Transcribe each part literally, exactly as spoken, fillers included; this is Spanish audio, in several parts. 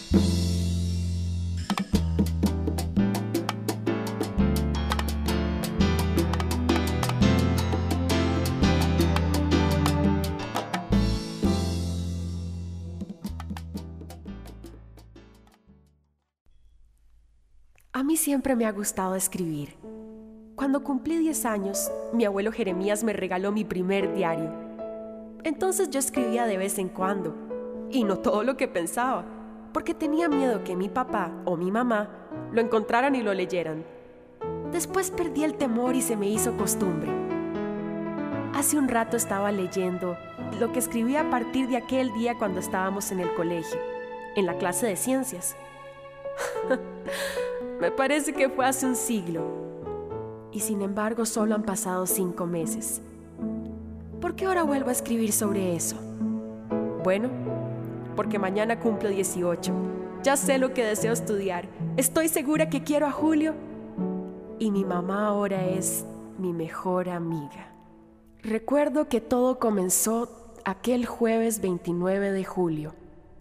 A mí siempre me ha gustado escribir. Cuando cumplí diez años, mi abuelo Jeremías me regaló mi primer diario. Entonces yo escribía de vez en cuando, y no todo lo que pensaba, porque tenía miedo que mi papá o mi mamá lo encontraran y lo leyeran. Después perdí el temor y se me hizo costumbre. Hace un rato estaba leyendo lo que escribí a partir de aquel día cuando estábamos en el colegio, en la clase de ciencias. Me parece que fue hace un siglo. Y sin embargo, solo han pasado cinco meses. ¿Por qué ahora vuelvo a escribir sobre eso? Bueno, porque mañana cumplo dieciocho. Ya sé lo que deseo estudiar. Estoy segura que quiero a Julio. Y mi mamá ahora es mi mejor amiga. Recuerdo que todo comenzó aquel jueves veintinueve de julio.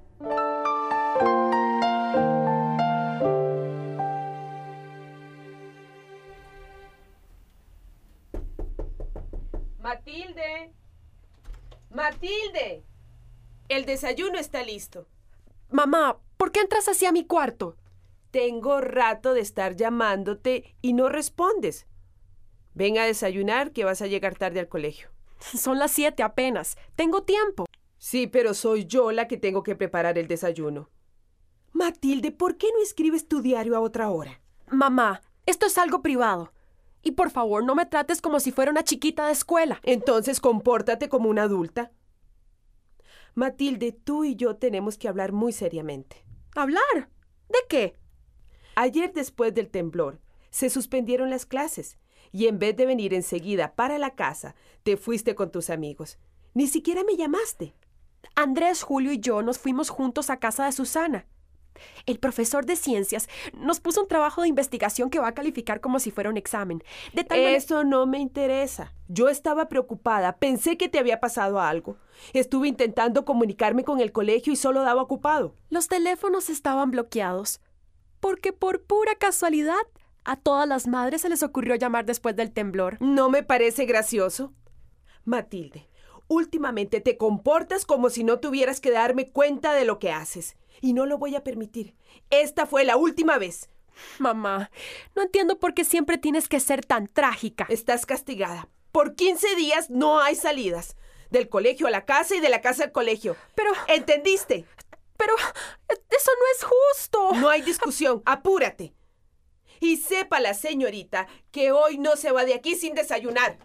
Matilde, Matilde, el desayuno está listo. Mamá, ¿por qué entras hacia mi cuarto? Tengo rato de estar llamándote y no respondes. Ven a desayunar que vas a llegar tarde al colegio. Son las siete apenas. Tengo tiempo. Sí, pero soy yo la que tengo que preparar el desayuno. Matilde, ¿por qué no escribes tu diario a otra hora? Mamá, esto es algo privado. Y por favor, no me trates como si fuera una chiquita de escuela. Entonces, compórtate como una adulta. Matilde, tú y yo tenemos que hablar muy seriamente. ¿Hablar? ¿De qué? Ayer, después del temblor, se suspendieron las clases y en vez de venir enseguida para la casa, te fuiste con tus amigos. Ni siquiera me llamaste. Andrés, Julio y yo nos fuimos juntos a casa de Susana. El profesor de ciencias nos puso un trabajo de investigación que va a calificar como si fuera un examen. De tal Eso manera... no me interesa. Yo estaba preocupada. Pensé que te había pasado algo. Estuve intentando comunicarme con el colegio y solo daba ocupado. Los teléfonos estaban bloqueados porque por pura casualidad a todas las madres se les ocurrió llamar después del temblor. ¿No me parece gracioso? Matilde, últimamente te comportas como si no tuvieras que darme cuenta de lo que haces. Y no lo voy a permitir. Esta fue la última vez. Mamá, no entiendo por qué siempre tienes que ser tan trágica. Estás castigada. Por quince días no hay salidas. Del colegio a la casa y de la casa al colegio. Pero... ¿Entendiste? Pero... eso no es justo. No hay discusión. Apúrate. Y sepa la señorita que hoy no se va de aquí sin desayunar.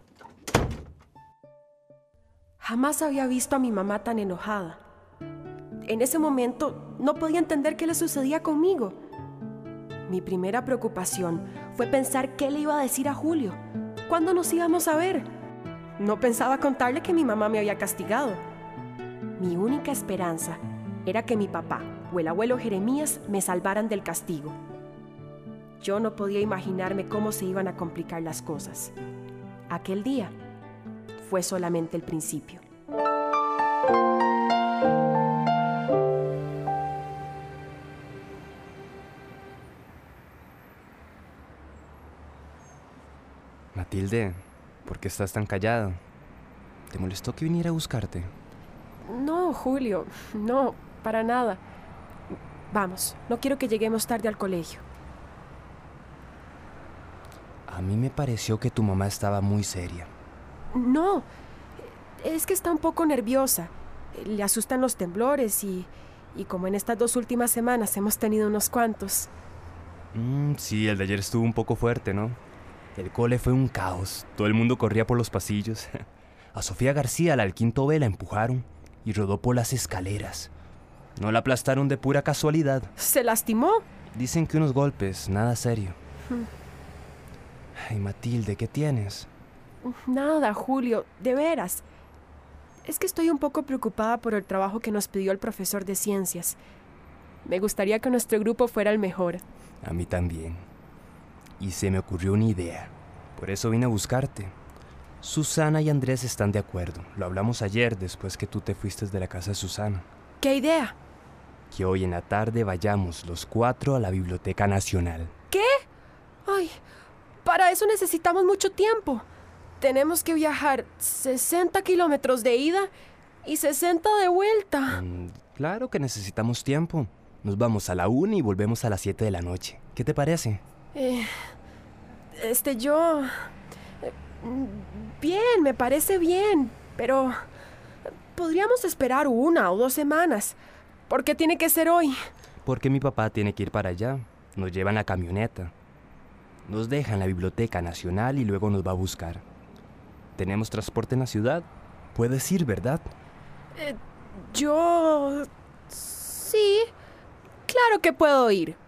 Jamás había visto a mi mamá tan enojada. En ese momento no podía entender qué le sucedía conmigo. Mi primera preocupación fue pensar qué le iba a decir a Julio. ¿Cuándo nos íbamos a ver? No pensaba contarle que mi mamá me había castigado. Mi única esperanza era que mi papá o el abuelo Jeremías me salvaran del castigo. Yo no podía imaginarme cómo se iban a complicar las cosas. Aquel día fue solamente el principio. Matilde, ¿por qué estás tan callado? ¿Te molestó que viniera a buscarte? No, Julio, no, para nada. Vamos, no quiero que lleguemos tarde al colegio. A mí me pareció que tu mamá estaba muy seria. No, es que está un poco nerviosa. Le asustan los temblores y, y como en estas dos últimas semanas hemos tenido unos cuantos. Mm, sí, el de ayer estuvo un poco fuerte, ¿no? El cole fue un caos. Todo el mundo corría por los pasillos. A Sofía García, la del quinto B, la empujaron y rodó por las escaleras. No la aplastaron de pura casualidad. ¿Se lastimó? Dicen que unos golpes, nada serio. Hmm. Ay, Matilde, ¿qué tienes? Nada, Julio, de veras. Es que estoy un poco preocupada por el trabajo que nos pidió el profesor de ciencias. Me gustaría que nuestro grupo fuera el mejor. A mí también. Y se me ocurrió una idea. Por eso vine a buscarte. Susana y Andrés están de acuerdo. Lo hablamos ayer después que tú te fuiste de la casa de Susana. ¿Qué idea? que hoy en la tarde vayamos los cuatro a la Biblioteca Nacional. ¿Qué? Ay, para eso necesitamos mucho tiempo. Tenemos que viajar sesenta kilómetros de ida y sesenta de vuelta. Mm, claro que necesitamos tiempo. Nos vamos a la una y volvemos a las siete de la noche. ¿Qué te parece? Eh, este, yo... eh, Bien, me parece bien, pero... podríamos esperar una o dos semanas. ¿Por qué tiene que ser hoy? Porque mi papá tiene que ir para allá. Nos lleva en la camioneta. Nos deja en la Biblioteca Nacional y luego nos va a buscar. Tenemos transporte en la ciudad. Puedes ir, ¿verdad? Eh, yo... Sí, claro que puedo ir.